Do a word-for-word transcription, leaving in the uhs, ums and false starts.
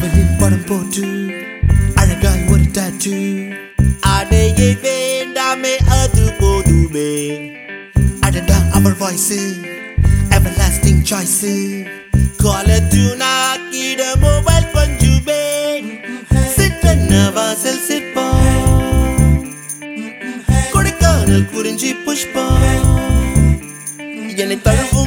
அவளின் படம் போட்டு அழகாய் ஒரு டாட்டூ. அடையே வேண்டாமே அது போதுமே. அடடா அவள் voice everlasting choice. Caller tune ஆக்கிட மொபைல் கொஞ்சுமே. சிற்றன்ன வாசல் சிற்பம் கொடைக்கானல் குறிஞ்சி புஷ்பம் என்னை தழுவும்